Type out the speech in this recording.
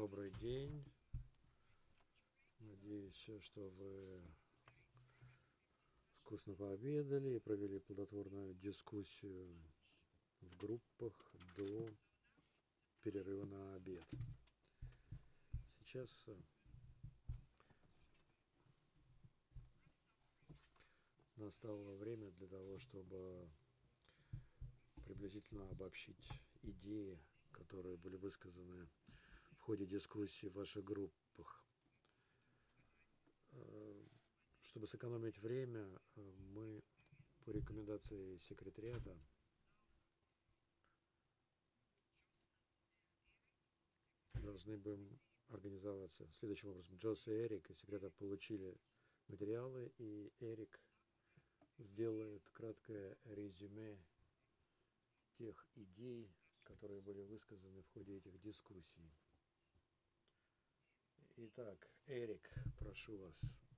Добрый день. Надеюсь, что вы вкусно пообедали и провели плодотворную дискуссию в группах до перерыва на обед. Сейчас настало время для того, чтобы приблизительно обобщить идеи, которые были высказаны в ходе дискуссии в ваших группах. Чтобы сэкономить время, мы по рекомендации секретариата должны будем организоваться следующим образом. Джосс и Эрик из секретариата получили материалы, и Эрик сделает краткое резюме тех идей, которые были высказаны в ходе этих дискуссий. Итак, Эрик, прошу вас.